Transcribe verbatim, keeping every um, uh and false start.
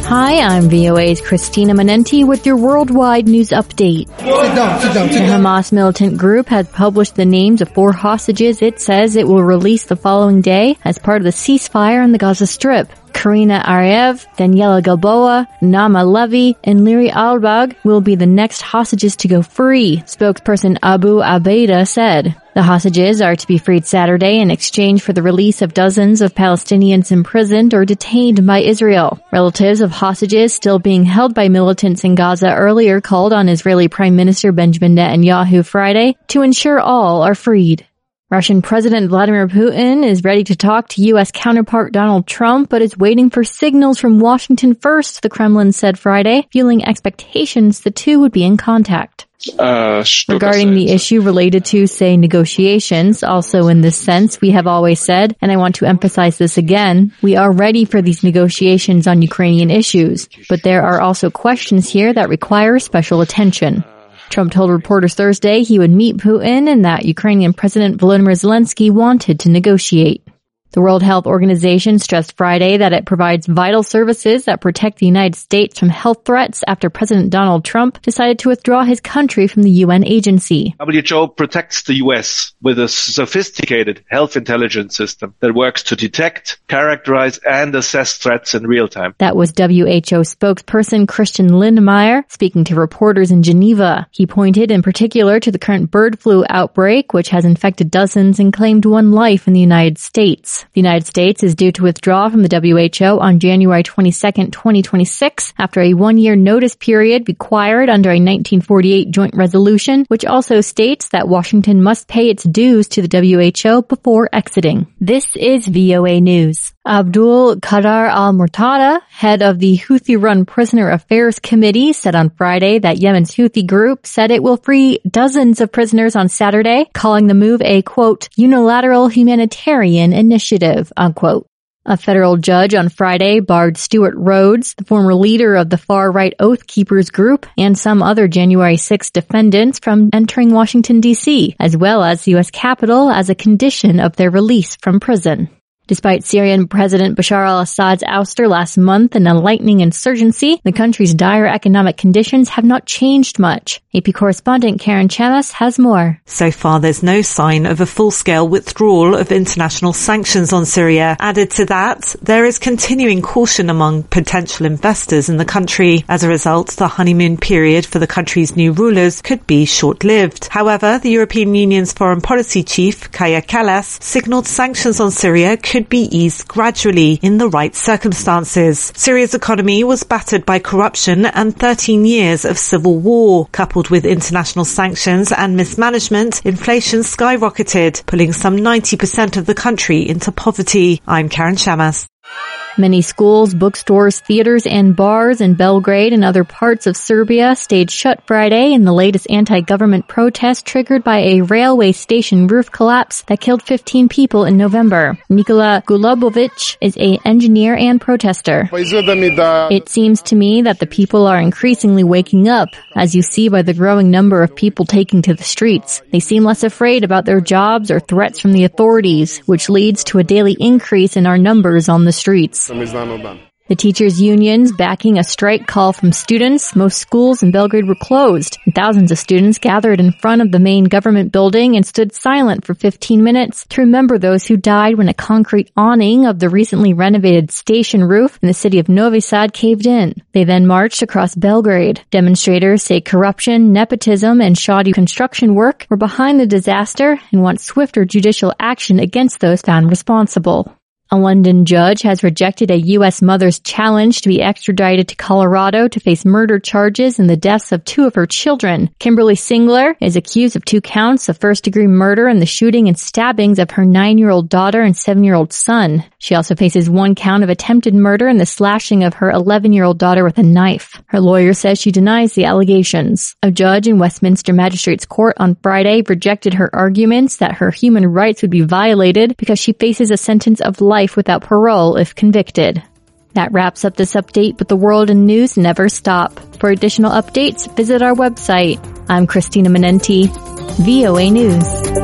Hi, I'm V O A's Christina Manenti with your worldwide news update. Sit down, sit down, sit The down. Hamas militant group has published the names of four hostages it says it will release the following day as part of the ceasefire on the Gaza Strip. Karina Ariev, Daniela Gilboa, Nama Levy, and Liri Albag will be the next hostages to go free, spokesperson Abu Abeida said. The hostages are to be freed Saturday in exchange for the release of dozens of Palestinians imprisoned or detained by Israel. Relatives of hostages still being held by militants in Gaza earlier called on Israeli Prime Minister Benjamin Netanyahu Friday to ensure all are freed. Russian President Vladimir Putin is ready to talk to U S counterpart Donald Trump, but is waiting for signals from Washington first, the Kremlin said Friday, fueling expectations the two would be in contact. Uh, Regarding the issue related to, say, negotiations, also in this sense, we have always said, and I want to emphasize this again, we are ready for these negotiations on Ukrainian issues, but there are also questions here that require special attention. Trump told reporters Thursday he would meet Putin and that Ukrainian President Volodymyr Zelensky wanted to negotiate. The World Health Organization stressed Friday that it provides vital services that protect the United States from health threats after President Donald Trump decided to withdraw his country from the U N agency. W H O protects the U S with a sophisticated health intelligence system that works to detect, characterize, and assess threats in real time. That was W H O spokesperson Christian Lindmeier speaking to reporters in Geneva. He pointed in particular to the current bird flu outbreak, which has infected dozens and claimed one life in the United States. The United States is due to withdraw from the W H O on January twenty-second, twenty twenty-six, after a one-year notice period required under a nineteen forty-eight joint resolution, which also states that Washington must pay its dues to the W H O before exiting. This is V O A News. Abdul Qadar al-Murtada, head of the Houthi-run Prisoner Affairs Committee, said on Friday that Yemen's Houthi group said it will free dozens of prisoners on Saturday, calling the move a, quote, unilateral humanitarian initiative, unquote. A federal judge on Friday barred Stuart Rhodes, the former leader of the far-right Oath Keepers group, and some other January sixth defendants from entering Washington, D C, as well as the U S Capitol as a condition of their release from prison. Despite Syrian President Bashar al-Assad's ouster last month and a lightning insurgency, the country's dire economic conditions have not changed much. A P correspondent Karen Chamas has more. So far, there's no sign of a full-scale withdrawal of international sanctions on Syria. Added to that, there is continuing caution among potential investors in the country. As a result, the honeymoon period for the country's new rulers could be short-lived. However, the European Union's foreign policy chief, Kaja Kallas, signalled sanctions on Syria could be eased gradually in the right circumstances. Syria's economy was battered by corruption and thirteen years of civil war. Coupled with international sanctions and mismanagement, inflation skyrocketed, pulling some ninety percent of the country into poverty. I'm Karen Chamas. Many schools, bookstores, theaters, and bars in Belgrade and other parts of Serbia stayed shut Friday in the latest anti-government protest triggered by a railway station roof collapse that killed fifteen people in November. Nikola Golubovic is an engineer and protester. It seems to me that the people are increasingly waking up, as you see by the growing number of people taking to the streets. They seem less afraid about their jobs or threats from the authorities, which leads to a daily increase in our numbers on the streets. The teachers' unions backing a strike call from students. Most schools in Belgrade were closed, and thousands of students gathered in front of the main government building and stood silent for fifteen minutes to remember those who died when a concrete awning of the recently renovated station roof in the city of Novi Sad caved in. They then marched across Belgrade. Demonstrators say corruption, nepotism, and shoddy construction work were behind the disaster and want swifter judicial action against those found responsible. A London judge has rejected a U S mother's challenge to be extradited to Colorado to face murder charges in the deaths of two of her children. Kimberly Singler is accused of two counts of first-degree murder in the shooting and stabbings of her nine-year-old daughter and seven-year-old son. She also faces one count of attempted murder in the slashing of her eleven-year-old daughter with a knife. Her lawyer says she denies the allegations. A judge in Westminster Magistrates Court on Friday rejected her arguments that her human rights would be violated because she faces a sentence of life without parole if convicted. That wraps up this update, but the world and news never stop. For additional updates, visit our website. I'm Christina Manenti, V O A News.